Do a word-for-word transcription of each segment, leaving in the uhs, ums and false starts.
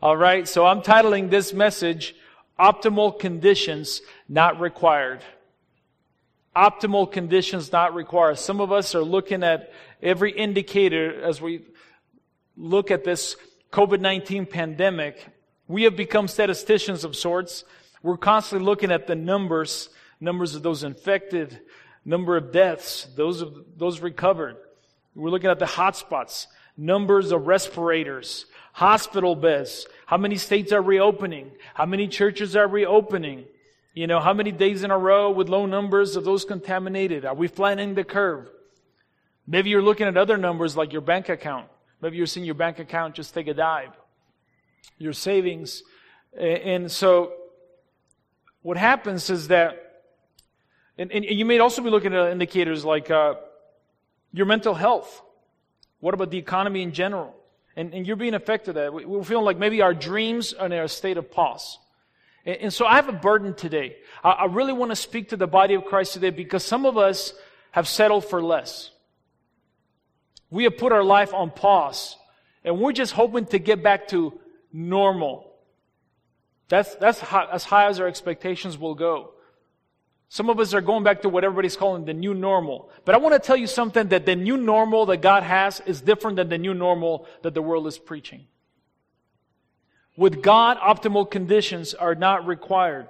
All right, so I'm titling this message, Optimal Conditions Not Required. Optimal conditions not required. Some of us are looking at every indicator as we look at this covid nineteen pandemic. We have become statisticians of sorts. We're constantly looking at the numbers, numbers of those infected, number of deaths, those of those recovered. We're looking at the hotspots, numbers of respirators, hospital beds, how many states are reopening, how many churches are reopening, you know, how many days in a row with low numbers of those contaminated. Are we flattening the curve? Maybe you're looking at other numbers like your bank account. Maybe you're seeing your bank account just take a dive. Your savings. And so what happens is that, and, and you may also be looking at indicators like uh, your mental health. What about the economy in general? And, and you're being affected by that. We, we're feeling like maybe our dreams are in a state of pause. And, and so I have a burden today. I, I really want to speak to the body of Christ today because some of us have settled for less. We have put our life on pause. And we're just hoping to get back to normal. That's, that's high, as high as our expectations will go. Some of us are going back to what everybody's calling the new normal. But I want to tell you something, that the new normal that God has is different than the new normal that the world is preaching. With God, optimal conditions are not required.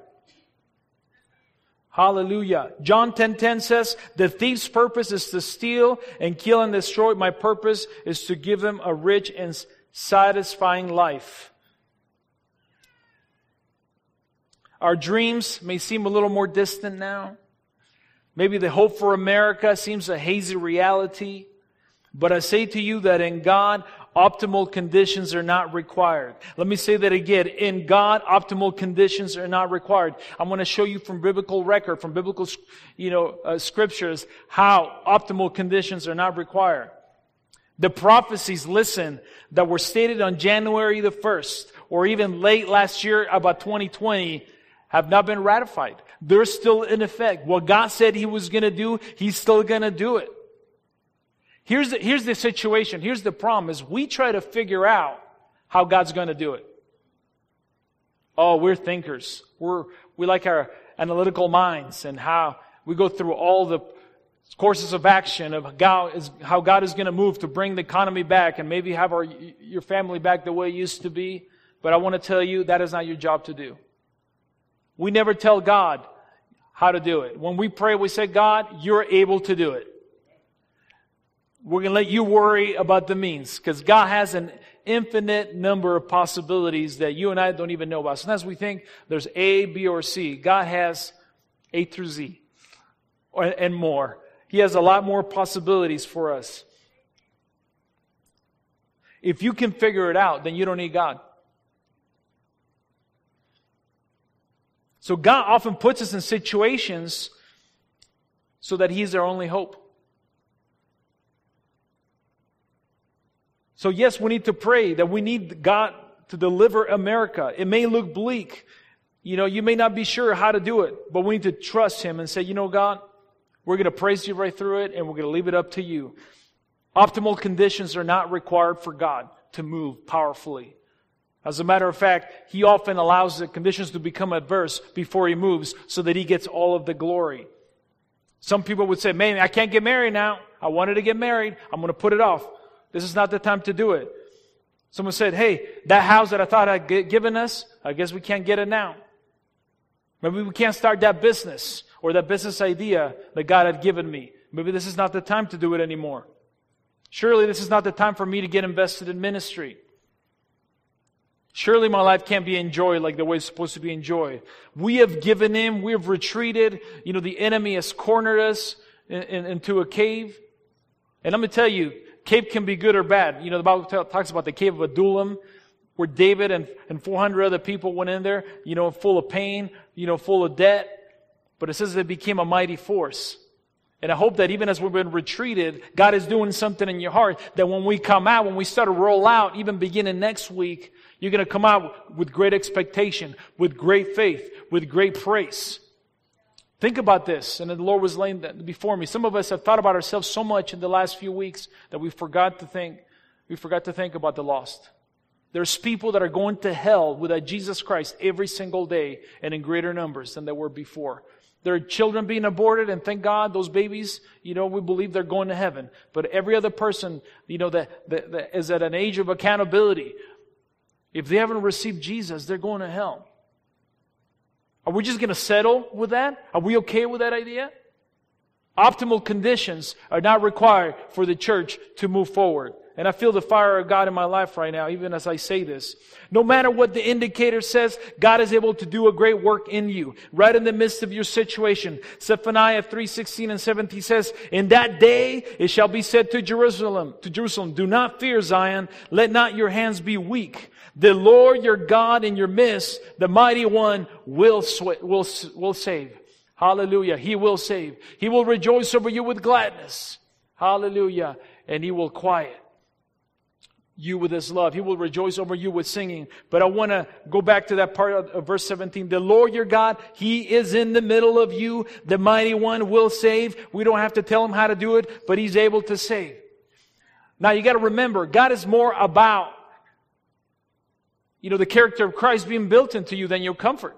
Hallelujah. John ten ten says, the thief's purpose is to steal and kill and destroy. My purpose is to give them a rich and satisfying life. Our dreams may seem a little more distant now. Maybe the hope for America seems a hazy reality. But I say to you that in God, optimal conditions are not required. Let me say that again. In God, optimal conditions are not required. I'm going to show you from biblical record, from biblical, you know, uh, scriptures, how optimal conditions are not required. The prophecies, listen, that were stated on January the first, or even late last year about twenty twenty, have not been ratified. They're still in effect. What God said He was going to do, He's still going to do it. Here's the, here's the situation. Here's the problem is we try to figure out how God's going to do it. Oh, we're thinkers. We're, we like our analytical minds and how we go through all the courses of action of God is, how God is going to move to bring the economy back and maybe have our, your family back the way it used to be. But I want to tell you, that is not your job to do. We never tell God how to do it. When we pray, we say, God, you're able to do it. We're going to let you worry about the means because God has an infinite number of possibilities that you and I don't even know about. Sometimes we think there's A, B, or C. God has A through Z or, and more. He has a lot more possibilities for us. If you can figure it out, then you don't need God. So God often puts us in situations so that He's our only hope. So yes, we need to pray that we need God to deliver America. It may look bleak. You know, you may not be sure how to do it, but we need to trust Him and say, you know, God, we're going to praise You right through it and we're going to leave it up to You. Optimal conditions are not required for God to move powerfully. As a matter of fact, He often allows the conditions to become adverse before He moves so that He gets all of the glory. Some people would say, man, I can't get married now. I wanted to get married. I'm going to put it off. This is not the time to do it. Someone said, hey, that house that I thought I'd given us, I guess we can't get it now. Maybe we can't start that business or that business idea that God had given me. Maybe this is not the time to do it anymore. Surely this is not the time for me to get invested in ministry. Surely my life can't be enjoyed like the way it's supposed to be enjoyed. We have given in. We have retreated. You know, the enemy has cornered us in, in, into a cave. And I'm going to tell you, cave can be good or bad. You know, the Bible t- talks about the cave of Adullam, where David and, and four hundred other people went in there, you know, full of pain, you know, full of debt. But it says they became a mighty force. And I hope that even as we've been retreated, God is doing something in your heart that when we come out, when we start to roll out, even beginning next week, you're going to come out with great expectation, with great faith, with great praise. Think about this. And the Lord was laying that before me. Some of us have thought about ourselves so much in the last few weeks that we forgot to think, we forgot to think about the lost. There's people that are going to hell without Jesus Christ every single day and in greater numbers than there were before. There are children being aborted, and thank God those babies, you know, we believe they're going to heaven. But every other person, you know, that, that, that is at an age of accountability, if they haven't received Jesus, they're going to hell. Are we just going to settle with that? Are we okay with that idea? Optimal conditions are not required for the church to move forward. And I feel the fire of God in my life right now, even as I say this. No matter what the indicator says, God is able to do a great work in you, right in the midst of your situation. Zephaniah three sixteen and seventeen says, "In that day it shall be said to Jerusalem, to Jerusalem, do not fear, Zion, let not your hands be weak. The Lord your God in your midst, the mighty one, will sw- will will save." Hallelujah. He will save. He will rejoice over you with gladness. Hallelujah. And He will quiet you with His love. He will rejoice over you with singing. But I want to go back to that part of verse seventeen. The Lord your God, He is in the middle of you. The mighty one will save. We don't have to tell Him how to do it, but He's able to save. Now you got to remember, God is more about, you know, the character of Christ being built into you than your comfort.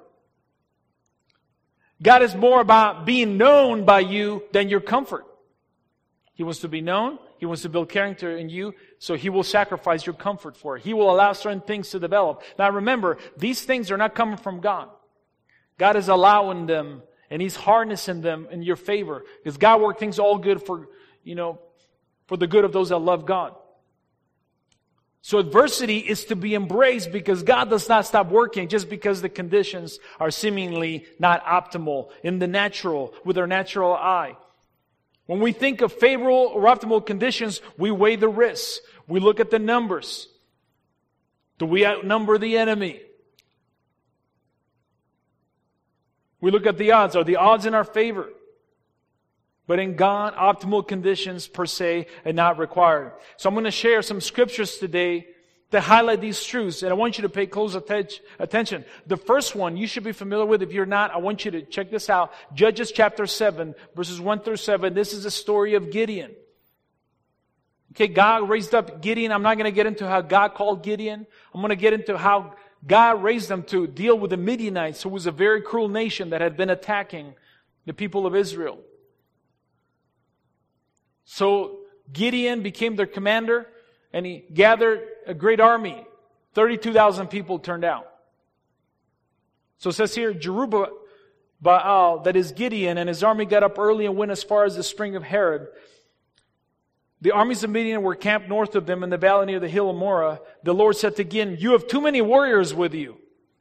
God is more about being known by you than your comfort. He wants to be known. He wants to build character in you, so He will sacrifice your comfort for it. He will allow certain things to develop. Now remember, these things are not coming from God. God is allowing them, and He's harnessing them in your favor. Because God works things all good for, you know, for the good of those that love God. So adversity is to be embraced because God does not stop working just because the conditions are seemingly not optimal in the natural, with our natural eye. When we think of favorable or optimal conditions, we weigh the risks. We look at the numbers. Do we outnumber the enemy? We look at the odds. Are the odds in our favor? But in God, optimal conditions per se are not required. So I'm going to share some scriptures today to highlight these truths. And I want you to pay close attention. The first one you should be familiar with. If you're not, I want you to check this out. Judges chapter seven, verses one through seven. This is the story of Gideon. Okay, God raised up Gideon. I'm not going to get into how God called Gideon. I'm going to get into how God raised them to deal with the Midianites, who was a very cruel nation that had been attacking the people of Israel. So Gideon became their commander, and he gathered a great army. thirty-two thousand people turned out. So it says here, Jerubbaal, that is Gideon, and his army got up early and went as far as the spring of Harod. The armies of Midian were camped north of them in the valley near the hill of Morah. The Lord said to Gideon, "You have too many warriors with you.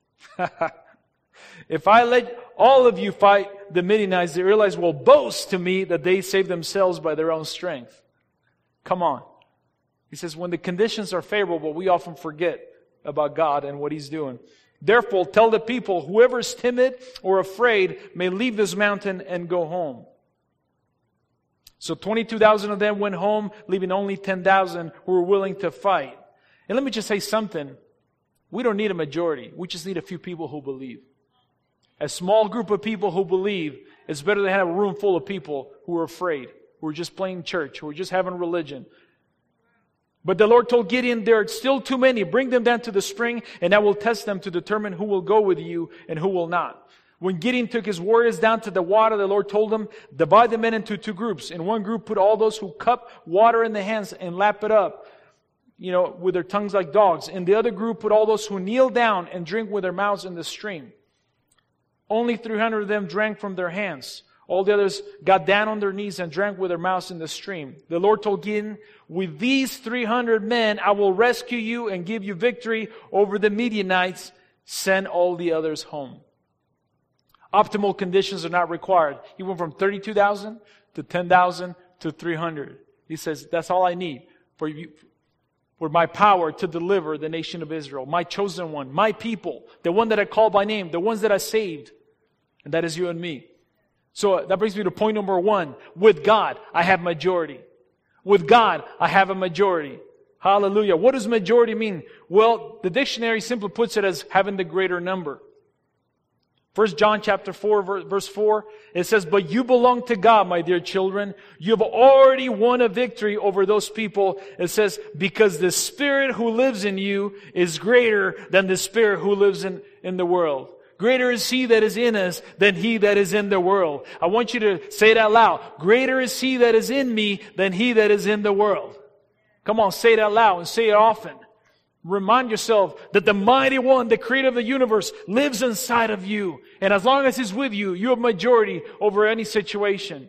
If I let all of you fight the Midianites, the Israelites will boast to me that they saved themselves by their own strength." Come on. He says, when the conditions are favorable, we often forget about God and what He's doing. "Therefore, tell the people, whoever is timid or afraid may leave this mountain and go home." So twenty-two thousand of them went home, leaving only ten thousand who were willing to fight. And let me just say something. We don't need a majority. We just need a few people who believe. A small group of people who believe is better than have a room full of people who are afraid, who are just playing church, who are just having religion. But the Lord told Gideon, "There are still too many. Bring them down to the spring, and I will test them to determine who will go with you and who will not." When Gideon took his warriors down to the water, the Lord told him, "Divide the men into two groups. In one group, put all those who cup water in the hands and lap it up, you know, with their tongues like dogs. In the other group, put all those who kneel down and drink with their mouths in the stream." Only three hundred of them drank from their hands. All the others got down on their knees and drank with their mouths in the stream. The Lord told Gideon, "With these three hundred men, I will rescue you and give you victory over the Midianites. Send all the others home." Optimal conditions are not required. He went from thirty-two thousand to ten thousand to three hundred. He says, that's all I need for you, for my power to deliver the nation of Israel, my chosen one, my people, the one that I called by name, the ones that I saved. And that is you and me. So that brings me to point number one. With God, I have majority. With God, I have a majority. Hallelujah. What does majority mean? Well, the dictionary simply puts it as having the greater number. First John chapter four, verse four, it says, "But you belong to God, my dear children. You have already won a victory over those people." It says, "Because the Spirit who lives in you is greater than the spirit who lives in, in the world." Greater is He that is in us than he that is in the world. I want you to say it out loud. Greater is He that is in me than he that is in the world. Come on, say it out loud and say it often. Remind yourself that the mighty one, the creator of the universe, lives inside of you. And as long as He's with you, you have majority over any situation.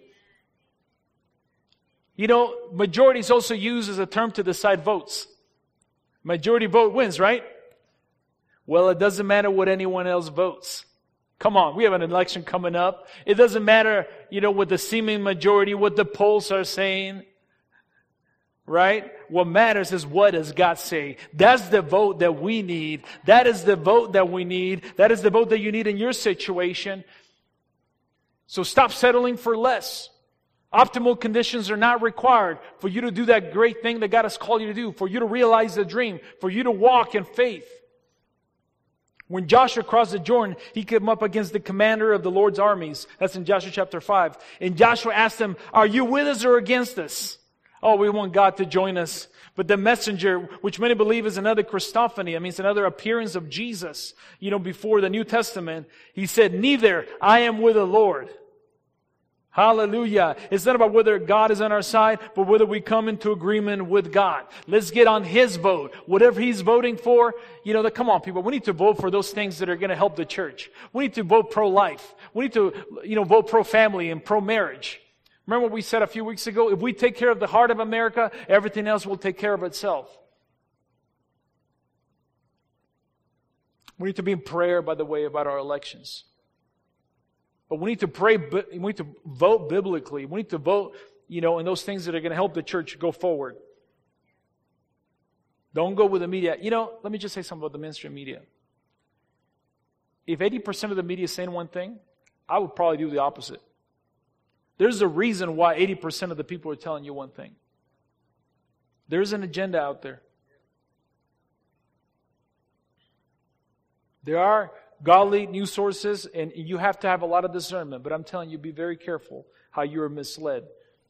You know, majority is also used as a term to decide votes. Majority vote wins, right? Well, it doesn't matter what anyone else votes. Come on, we have an election coming up. It doesn't matter, you know, what the seeming majority, what the polls are saying. Right? What matters is what does God say. That's the vote that we need. That is the vote that we need. That is the vote that you need in your situation. So stop settling for less. Optimal conditions are not required for you to do that great thing that God has called you to do, for you to realize the dream, for you to walk in faith. When Joshua crossed the Jordan, he came up against the commander of the Lord's armies. That's in Joshua chapter five. And Joshua asked him, "Are you with us or against us?" Oh, we want God to join us. But the messenger, which many believe is another Christophany, I mean, it's another appearance of Jesus, you know, before the New Testament, he said, "Neither, I am with the Lord." Hallelujah. It's not about whether God is on our side, but whether we come into agreement with God. Let's get on His vote. Whatever He's voting for, you know, the, come on people, we need to vote for those things that are going to help the church. We need to vote pro-life. We need to, you know, vote pro-family and pro-marriage. Remember what we said a few weeks ago? If we take care of the heart of America, everything else will take care of itself. We need to be in prayer, by the way, about our elections. But we need to pray, we need to vote biblically. We need to vote, you know, in those things that are going to help the church go forward. Don't go with the media. You know, let me just say something about the mainstream media. If eighty percent of the media is saying one thing, I would probably do the opposite. There's a reason why eighty percent of the people are telling you one thing. There's an agenda out there. There are godly news sources, and you have to have a lot of discernment. But I'm telling you, be very careful how you are misled.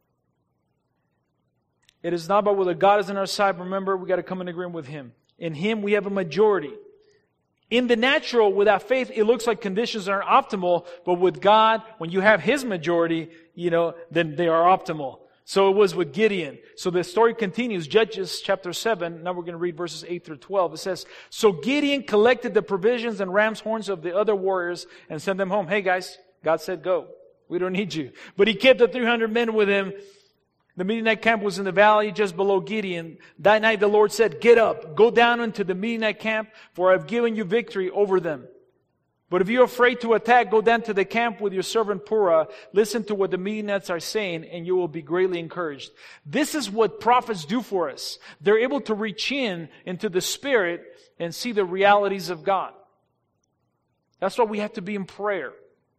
It is not about whether God is on our side. Remember, we got to come in agreement with Him. In Him, we have a majority. In the natural, without faith, it looks like conditions aren't optimal. But with God, when you have His majority, you know, then they are optimal. So it was with Gideon. So the story continues. Judges chapter seven. Now we're going to read verses eight through twelve. It says, "So Gideon collected the provisions and ram's horns of the other warriors and sent them home." Hey guys, God said go. We don't need you. But he kept the three hundred men with him. The Midianite camp was in the valley just below Gideon. That night the Lord said, "Get up, go down into the Midianite camp, for I have given you victory over them. But if you're afraid to attack, go down to the camp with your servant Purah. Listen to what the Midianites are saying, and you will be greatly encouraged." This is what prophets do for us. They're able to reach in into the Spirit and see the realities of God. That's why we have to be in prayer.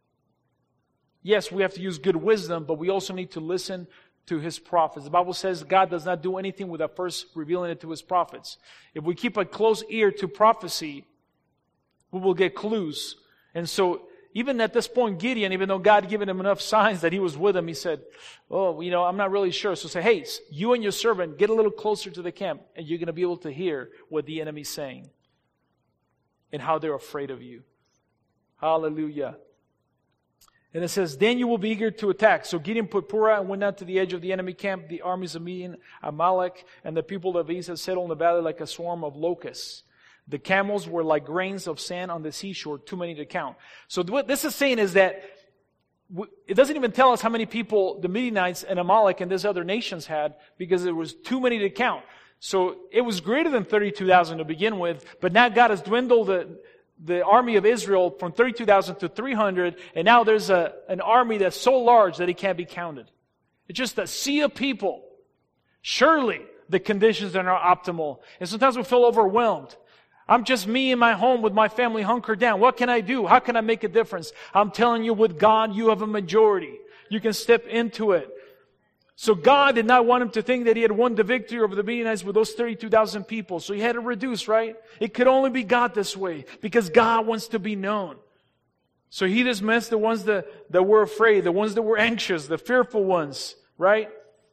Yes, we have to use good wisdom, but we also need to listen to His prophets. The Bible says God does not do anything without first revealing it to His prophets. If we keep a close ear to prophecy, we will get clues. And so, even at this point, Gideon, even though God had given him enough signs that He was with him, he said, "Oh, you know, I'm not really sure." So say, "Hey, you and your servant, get a little closer to the camp, and you're going to be able to hear what the enemy's saying and how they're afraid of you." Hallelujah. And it says, "Then you will be eager to attack." So Gideon put Purah and went out to the edge of the enemy camp. The armies of Midian, Amalek, and the people of East had settled in the valley like a swarm of locusts. The camels were like grains of sand on the seashore, too many to count. So what this is saying is that it doesn't even tell us how many people the Midianites and Amalek and these other nations had, because it was too many to count. So it was greater than thirty-two thousand to begin with, but now God has dwindled the the army of Israel from thirty-two thousand to three hundred, and now there's a, an army that's so large that it can't be counted. It's just a sea of people. Surely the conditions are not optimal. And sometimes we feel overwhelmed. I'm just me in my home with my family hunkered down. What can I do? How can I make a difference? I'm telling you, with God, you have a majority. You can step into it. So God did not want him to think that he had won the victory over the Midianites with those thirty-two thousand people. So he had to reduce, right? It could only be God this way, because God wants to be known. So He dismissed the ones that, that were afraid, the ones that were anxious, the fearful ones, right?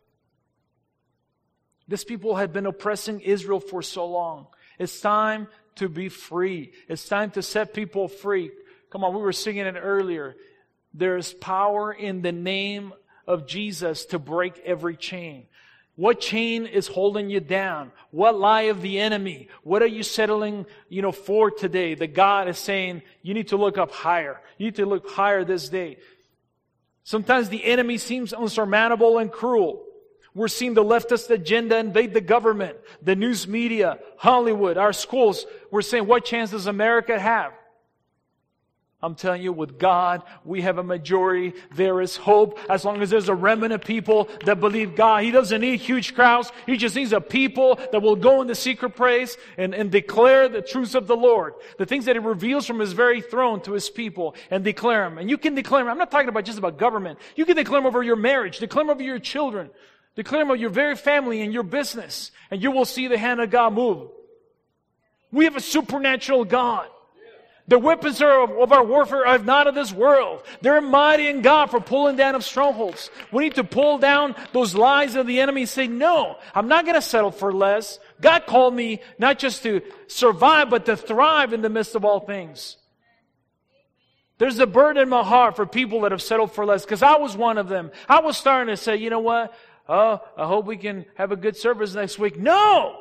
These people had been oppressing Israel for so long. It's time to be free. It's time to set people free. Come on, we were singing it earlier. There's power in the name of Jesus to break every chain. What chain is holding you down? What lie of the enemy? What are you settling, you know, for today? That God is saying, you need to look up higher. You need to look higher this day. Sometimes the enemy seems unsurmountable and cruel. We're seeing the leftist agenda invade the government, the news media, Hollywood, our schools. We're saying, what chance does America have? I'm telling you, with God, we have a majority. There is hope as long as there's a remnant of people that believe God. He doesn't need huge crowds. He just needs a people that will go in the secret place and, and declare the truths of the Lord. The things that He reveals from His very throne to His people and declare them. And you can declare them. I'm not talking about just about government. You can declare them over your marriage. Declare them over your children. Declare them over your very family and your business. And you will see the hand of God move. We have a supernatural God. The weapons are of, of our warfare are not of this world. They're mighty in God for pulling down of strongholds. We need to pull down those lies of the enemy and say, no, I'm not going to settle for less. God called me not just to survive, but to thrive in the midst of all things. There's a burden in my heart for people that have settled for less, because I was one of them. I was starting to say, you know what? Oh, I hope we can have a good service next week. No!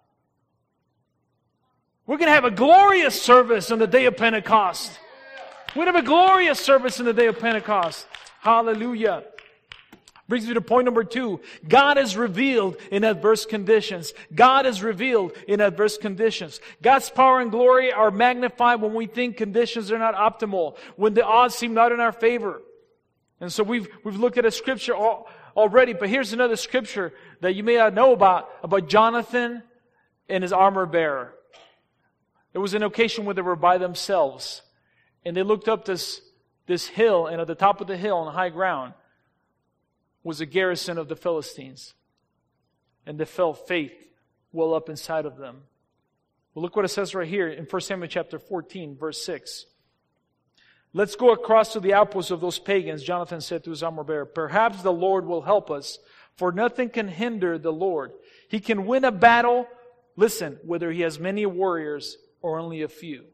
We're going to have a glorious service on the day of Pentecost. We're going to have a glorious service on the day of Pentecost. Hallelujah. Brings me to point number two. God is revealed in adverse conditions. God is revealed in adverse conditions. God's power and glory are magnified when we think conditions are not optimal, when the odds seem not in our favor. And so we've, we've looked at a scripture all, already, but here's another scripture that you may not know about, about Jonathan and his armor bearer. There was an occasion where they were by themselves, and they looked up this, this hill, and at the top of the hill on the high ground was a garrison of the Philistines. And they felt faith well up inside of them. Well, look what it says right here in First Samuel chapter fourteen, verse six. Let's go across to the outposts of those pagans, Jonathan said to his armor bearer. Perhaps the Lord will help us, for nothing can hinder the Lord. He can win a battle, listen, whether he has many warriors or only a few.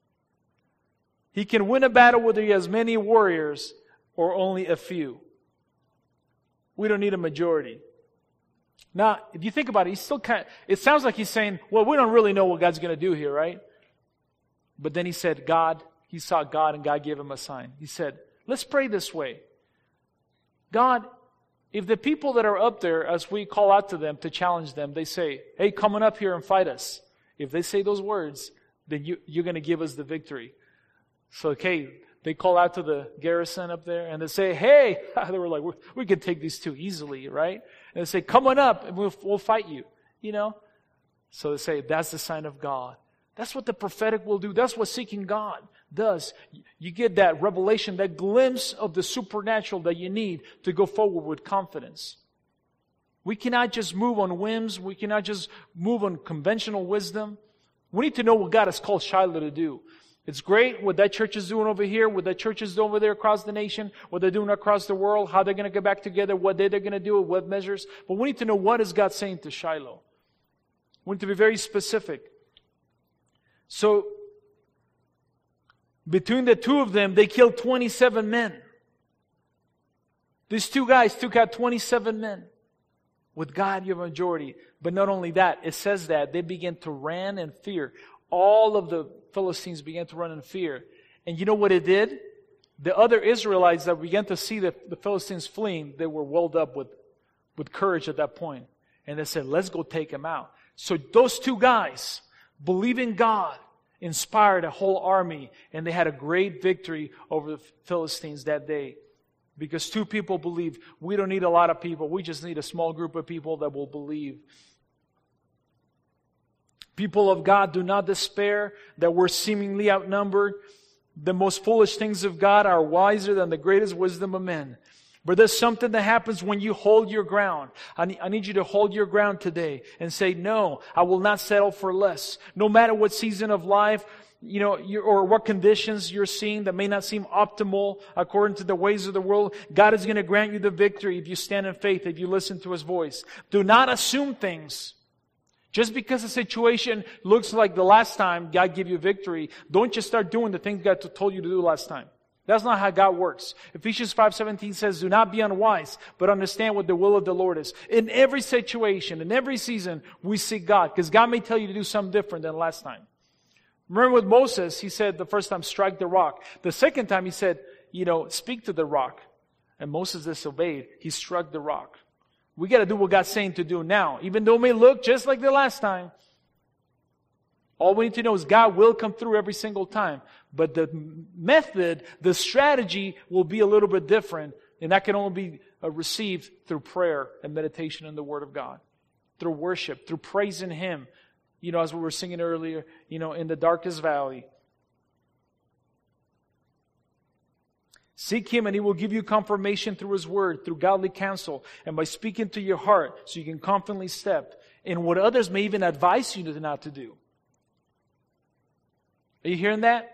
He can win a battle whether he has many warriors or only a few. We don't need a majority. Now, if you think about it, he's still kind of, it sounds like he's saying, well, we don't really know what God's going to do here, right? But then he said, God, he saw God and God gave him a sign. He said, let's pray this way. God, if the people that are up there, as we call out to them to challenge them, they say, hey, come on up here and fight us. If they say those words, then you, you're going to give us the victory. So, okay, they call out to the garrison up there and they say, hey, they were like, we, we could take these two easily, right? And they say, come on up and we'll, we'll fight you, you know? So they say, that's the sign of God. That's what the prophetic will do. That's what seeking God does. You get that revelation, that glimpse of the supernatural that you need to go forward with confidence. We cannot just move on whims. We cannot just move on conventional wisdom. We need to know what God has called Shiloh to do. It's great what that church is doing over here, what that church is doing over there across the nation, what they're doing across the world, how they're going to get back together, what day they're going to do it, what measures. But we need to know, what is God saying to Shiloh? We need to be very specific. So, between the two of them, they killed twenty-seven men. These two guys took out twenty-seven men. With God, you have a majority. But not only that, it says that they began to run in fear. All of the Philistines began to run in fear. And you know what it did? The other Israelites that began to see the, the Philistines fleeing, they were welled up with, with courage at that point. And they said, let's go take them out. So those two guys, believing God, inspired a whole army. And they had a great victory over the Philistines that day. Because two people believe. We don't need a lot of people. We just need a small group of people that will believe. People of God, do not despair that we're seemingly outnumbered. The most foolish things of God are wiser than the greatest wisdom of men. But there's something that happens when you hold your ground. I need, I need you to hold your ground today and say, no, I will not settle for less. No matter what season of life you know, you, or what conditions you're seeing that may not seem optimal according to the ways of the world, God is going to grant you the victory if you stand in faith, if you listen to His voice. Do not assume things. Just because a situation looks like the last time God gave you victory, don't just start doing the things God told you to do last time. That's not how God works. Ephesians five seventeen says, do not be unwise, but understand what the will of the Lord is. In every situation, in every season, we seek God, because God may tell you to do something different than last time. Remember with Moses, he said the first time, strike the rock. The second time he said, you know, speak to the rock. And Moses disobeyed. He struck the rock. We got to do what God's saying to do now. Even though it may look just like the last time. All we need to know is God will come through every single time. But the method, the strategy will be a little bit different. And that can only be uh, received through prayer and meditation in the Word of God. Through worship, through praising Him. You know, as we were singing earlier, you know, in the darkest valley. Seek Him and He will give you confirmation through His Word, through godly counsel, and by speaking to your heart so you can confidently step in what others may even advise you not to do. Are you hearing that?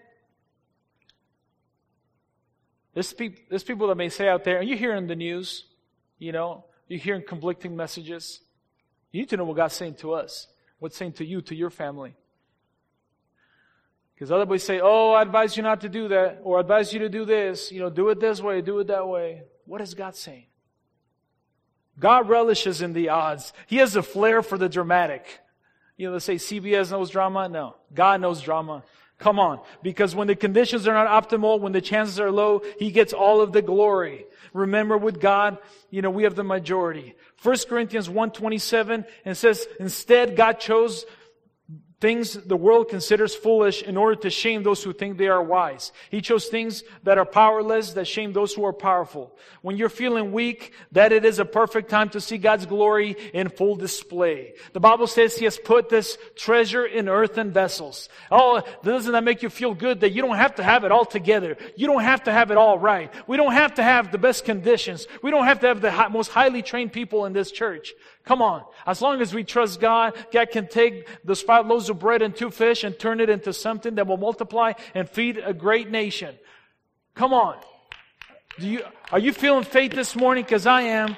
There's, pe- there's people that may say out there, and you're hearing the news, you know, you're hearing conflicting messages. You need to know what God's saying to us, what's saying to you, to your family. Because other people say, oh, I advise you not to do that, or I advise you to do this, you know, do it this way, do it that way. What is God saying? God relishes in the odds. He has a flair for the dramatic. You know, they say C B S knows drama. No, God knows drama. Come on. Because when the conditions are not optimal, when the chances are low, He gets all of the glory. Remember, with God, you know, we have the majority. First Corinthians one twenty-seven, and says, instead God chose things the world considers foolish in order to shame those who think they are wise. He chose things that are powerless that shame those who are powerful. When you're feeling weak, that it is a perfect time to see God's glory in full display. The Bible says He has put this treasure in earthen vessels. Oh, doesn't that make you feel good that you don't have to have it all together? You don't have to have it all right. We don't have to have the best conditions. We don't have to have the high, most highly trained people in this church. Come on. As long as we trust God, God can take those five loaves of bread and two fish and turn it into something that will multiply and feed a great nation. Come on. Do you, are you feeling faith this morning? Because I am.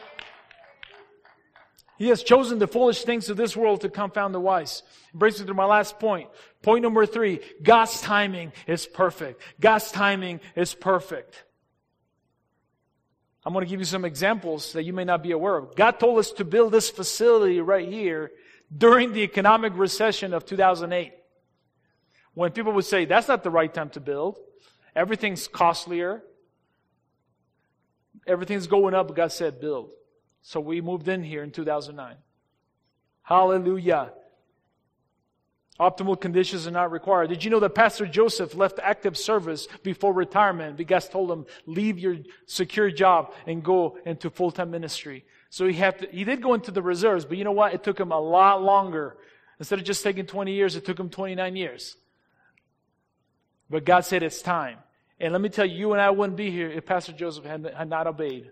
He has chosen the foolish things of this world to confound the wise. It brings me to my last point. Point number three. God's timing is perfect. God's timing is perfect. I'm going to give you some examples that you may not be aware of. God told us to build this facility right here during the economic recession of two thousand eight. When people would say, that's not the right time to build. Everything's costlier. Everything's going up, but God said build. So we moved in here in two thousand nine. Hallelujah. Optimal conditions are not required. Did you know that Pastor Joseph left active service before retirement because God told him, leave your secure job and go into full-time ministry? So he had to, he did go into the reserves, but you know what? It took him a lot longer. Instead of just taking twenty years, it took him twenty-nine years. But God said it's time. And let me tell you, you and I wouldn't be here if Pastor Joseph had, had not obeyed.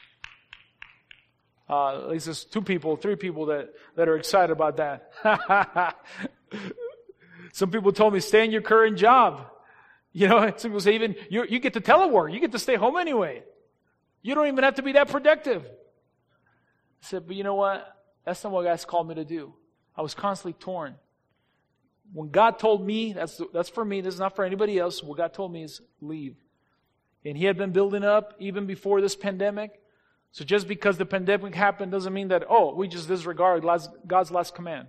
Uh, at least there's two people, three people that, that are excited about that. Some people told me, stay in your current job. You know, some people say even, you, you get to telework. You get to stay home anyway. You don't even have to be that productive. I said, but you know what? That's not what God's called me to do. I was constantly torn. When God told me, that's, that's for me, this is not for anybody else. What God told me is leave. And He had been building up even before this pandemic. So just because the pandemic happened doesn't mean that, oh, we just disregard God's last command.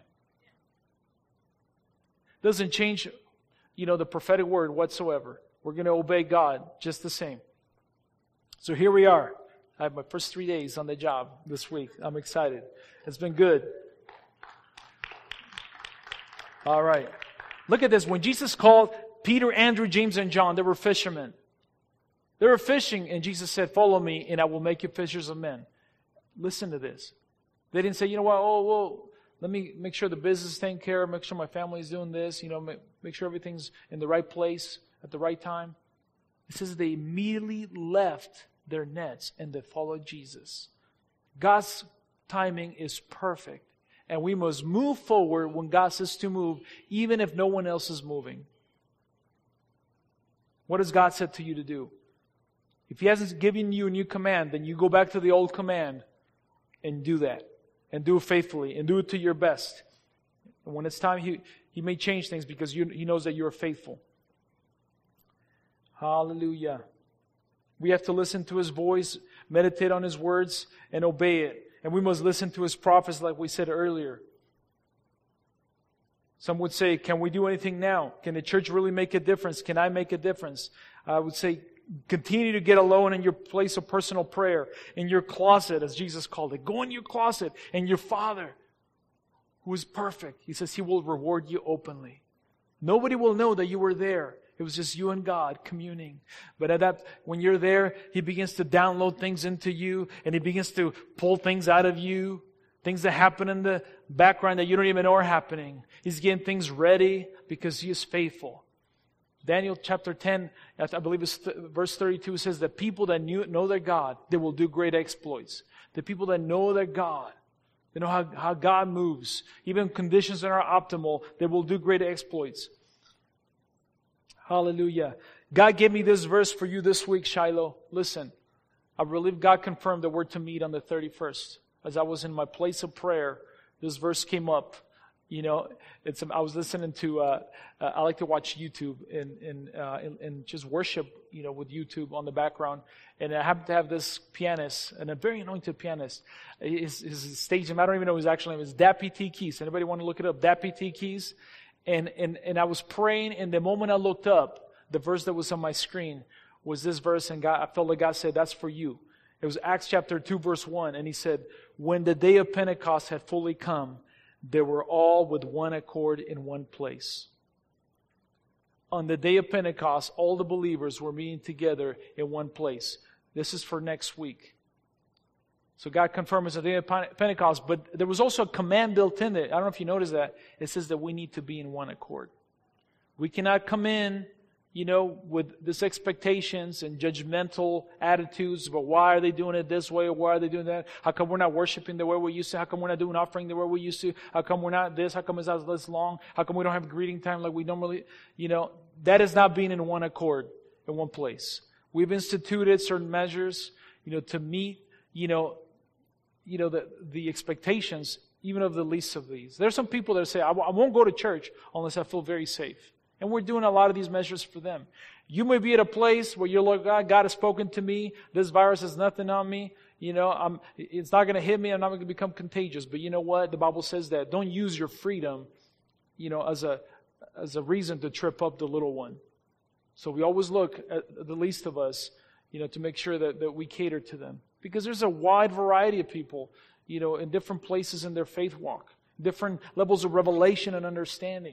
Doesn't change, you know, the prophetic word whatsoever. We're going to obey God just the same. So here we are. I have my first three days on the job this week. I'm excited. It's been good. All right. Look at this. When Jesus called Peter, Andrew, James, and John, they were fishermen. They were fishing, and Jesus said, follow me, and I will make you fishers of men. Listen to this. They didn't say, you know what, oh, well, let me make sure the business is taken care of, make sure my family is doing this, you know, make, make sure everything's in the right place at the right time. It says they immediately left their nets and they followed Jesus. God's timing is perfect. And we must move forward when God says to move, even if no one else is moving. What has God said to you to do? If He hasn't given you a new command, then you go back to the old command and do that. And do it faithfully. And do it to your best. And when it's time, He, he may change things because you, He knows that you're faithful. Hallelujah. We have to listen to His voice, meditate on His words, and obey it. And we must listen to His prophets like we said earlier. Some would say, can we do anything now? Can the church really make a difference? Can I make a difference? I would say, continue to get alone in your place of personal prayer, in your closet, as Jesus called it. Go in your closet, and your Father, who is perfect, He says He will reward you openly. Nobody will know that you were there. It was just you and God communing. But at that, when you're there, He begins to download things into you, and He begins to pull things out of you, things that happen in the background that you don't even know are happening. He's getting things ready because He is faithful. Daniel chapter ten, I believe it's th- verse thirty-two, says that people that knew, know their God, they will do great exploits. The people that know their God, they know how, how God moves. Even conditions that are optimal, they will do great exploits. Hallelujah. God gave me this verse for you this week, Shiloh. Listen, I believe God confirmed that we're to meet on the thirty-first. As I was in my place of prayer, this verse came up. You know, it's. I was listening to. Uh, uh, I like to watch YouTube and and, uh, and and just worship. You know, with YouTube on the background, and I happen to have this pianist, and a very anointed pianist. His, his stage name, I don't even know his actual name. Is Dappy T. Keys. Anybody want to look it up? Dappy T. Keys. And and and I was praying, and the moment I looked up, the verse that was on my screen was this verse, and God, I felt like God said, "That's for you." It was Acts chapter two, verse one, and He said, "When the day of Pentecost had fully come, they were all with one accord in one place." On the day of Pentecost, all the believers were meeting together in one place. This is for next week. So God confirmed it's the day of Pentecost, but there was also a command built in it. I don't know if you noticed that. It says that we need to be in one accord. We cannot come in, you know, with this expectations and judgmental attitudes about why are they doing it this way or why are they doing that? How come we're not worshiping the way we used to? How come we're not doing offering the way we used to? How come we're not this? How come it's not this long? How come we don't have greeting time like we normally, you know? That is not being in one accord, in one place. We've instituted certain measures, you know, to meet, you know, you know, the, the expectations even of the least of these. There's some people that say, I, w- I won't go to church unless I feel very safe. And we're doing a lot of these measures for them. You may be at a place where you're like, God, God has spoken to me. This virus has nothing on me. You know, I'm, it's not going to hit me. I'm not going to become contagious. But you know what? The Bible says that. Don't use your freedom, you know, as a as a reason to trip up the little one. So we always look at the least of us, you know, to make sure that, that we cater to them. Because there's a wide variety of people, you know, in different places in their faith walk. Different levels of revelation and understanding.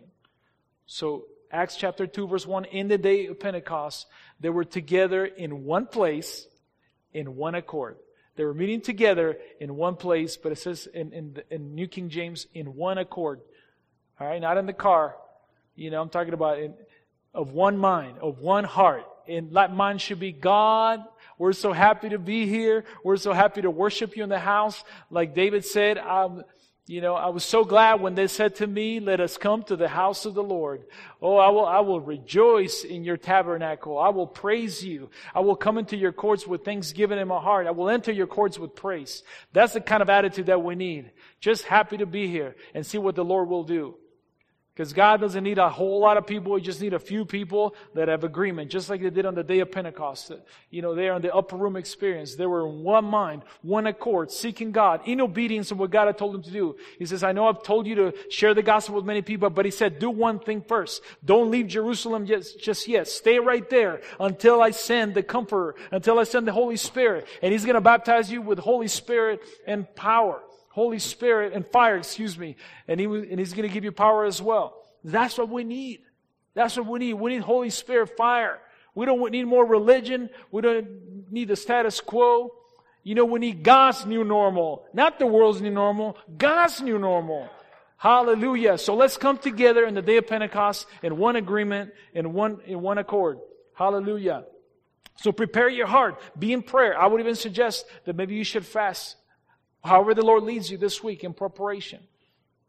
So Acts chapter two, verse one, in the day of Pentecost, they were together in one place, in one accord. They were meeting together in one place, but it says in, in, in New King James, in one accord. All right, not in the car. You know, I'm talking about in, of one mind, of one heart. And that mind should be, God, we're so happy to be here. We're so happy to worship you in the house. Like David said, I'm, you know, I was so glad when they said to me, let us come to the house of the Lord. Oh, I will, I will rejoice in your tabernacle. I will praise you. I will come into your courts with thanksgiving in my heart. I will enter your courts with praise. That's the kind of attitude that we need. Just happy to be here and see what the Lord will do. Because God doesn't need a whole lot of people. He just needs a few people that have agreement. Just like they did on the day of Pentecost. You know, they are in the upper room experience. They were in one mind, one accord, seeking God, in obedience of what God had told them to do. He says, I know I've told you to share the gospel with many people, but He said, do one thing first. Don't leave Jerusalem just, just yet. Stay right there until I send the Comforter, until I send the Holy Spirit. And He's going to baptize you with Holy Spirit and power. Holy Spirit and fire, excuse me. And, he, and He's going to give you power as well. That's what we need. That's what we need. We need Holy Spirit fire. We don't need more religion. We don't need the status quo. You know, we need God's new normal. Not the world's new normal. God's new normal. Hallelujah. So let's come together in the day of Pentecost in one agreement, in one, in one accord. Hallelujah. So prepare your heart. Be in prayer. I would even suggest that maybe you should fast. However the Lord leads you this week in preparation.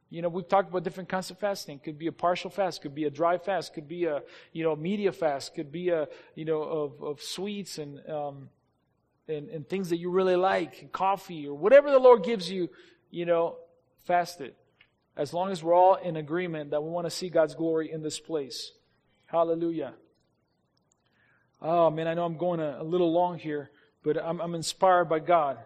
You know, we've talked about different kinds of fasting. Could be a partial fast, could be a dry fast, could be a, you know, media fast, could be a, you know, of, of sweets and, um, and, and things that you really like, coffee or whatever the Lord gives you, you know, fast it. As long as we're all in agreement that we want to see God's glory in this place. Hallelujah. Oh man, I know I'm going a, a little long here, but I'm, I'm inspired by God.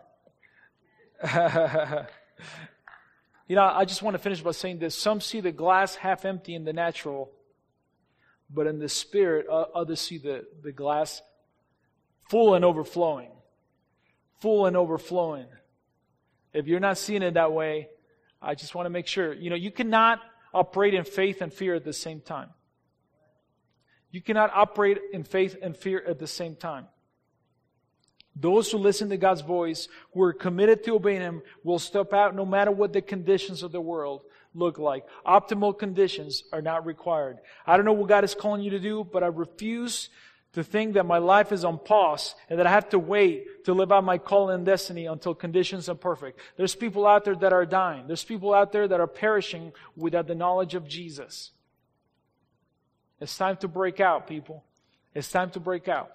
You know, I just want to finish by saying this. Some see the glass half empty in the natural, but in the spirit, uh, others see the, the glass full and overflowing. Full and overflowing. If you're not seeing it that way, I just want to make sure. You know, you cannot operate in faith and fear at the same time. You cannot operate in faith and fear at the same time. Those who listen to God's voice, who are committed to obeying Him, will step out no matter what the conditions of the world look like. Optimal conditions are not required. I don't know what God is calling you to do, but I refuse to think that my life is on pause and that I have to wait to live out my call and destiny until conditions are perfect. There's people out there that are dying. There's people out there that are perishing without the knowledge of Jesus. It's time to break out, people. It's time to break out.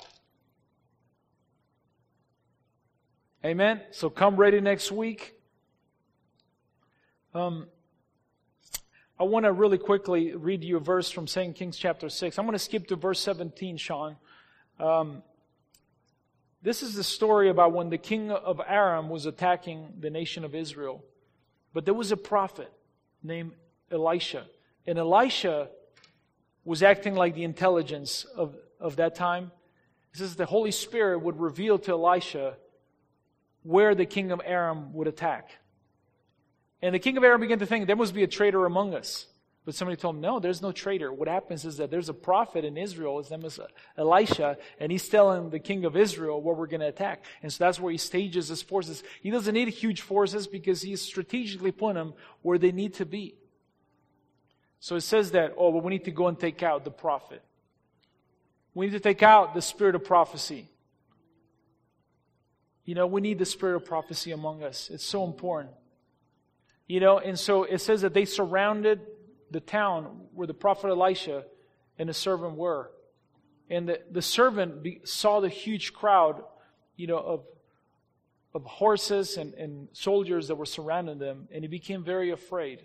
Amen? So come ready next week. Um, I want to really quickly read you a verse from Second Kings chapter six. I'm going to skip to verse seventeen, Sean. Um, this is the story about when the king of Aram was attacking the nation of Israel. But there was a prophet named Elisha. And Elisha was acting like the intelligence of, of that time. It says the Holy Spirit would reveal to Elisha where the king of Aram would attack. And the king of Aram began to think, there must be a traitor among us. But somebody told him, no, there's no traitor. What happens is that there's a prophet in Israel, his name is Elisha, and he's telling the king of Israel where we're going to attack. And so that's where he stages his forces. He doesn't need huge forces because he's strategically putting them where they need to be. So it says that, oh, well, we need to go and take out the prophet. We need to take out the spirit of prophecy. You know, we need the spirit of prophecy among us. It's so important. You know, and so it says that they surrounded the town where the prophet Elisha and the servant were. And the, the servant be, saw the huge crowd, you know, of, of horses and, and soldiers that were surrounding them, and he became very afraid.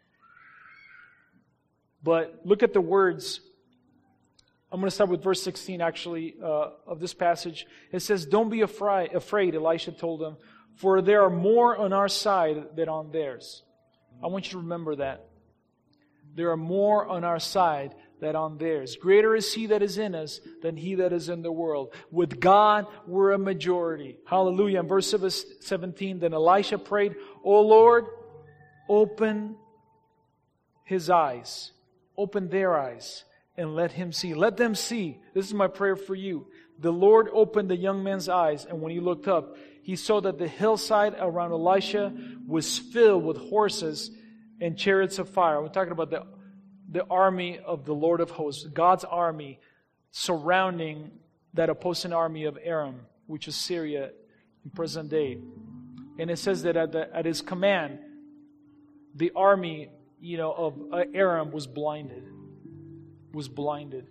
But look at the words. I'm going to start with verse sixteen, actually, uh, of this passage. It says, don't be afraid, afraid, Elisha told them, for there are more on our side than on theirs. I want you to remember that. There are more on our side than on theirs. Greater is He that is in us than he that is in the world. With God, we're a majority. Hallelujah. In verse seventeen, then Elisha prayed, O Lord, open his eyes. Open their eyes. And let him see. Let them see. This is my prayer for you. The Lord opened the young man's eyes, and when he looked up, he saw that the hillside around Elisha was filled with horses and chariots of fire. We're talking about the, the army of the Lord of hosts, God's army surrounding that opposing army of Aram, which is Syria in present day. And it says that at, the, at his command, the army, you know, of Aram was blinded. was blinded.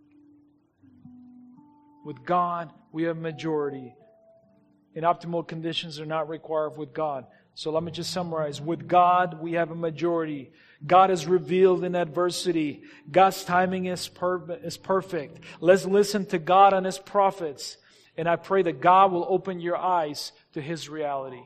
With God, we have majority. And optimal conditions are not required with God. So let me just summarize. With God, we have a majority. God is revealed in adversity. God's timing is, per- is perfect. Let's listen to God and His prophets. And I pray that God will open your eyes to His reality.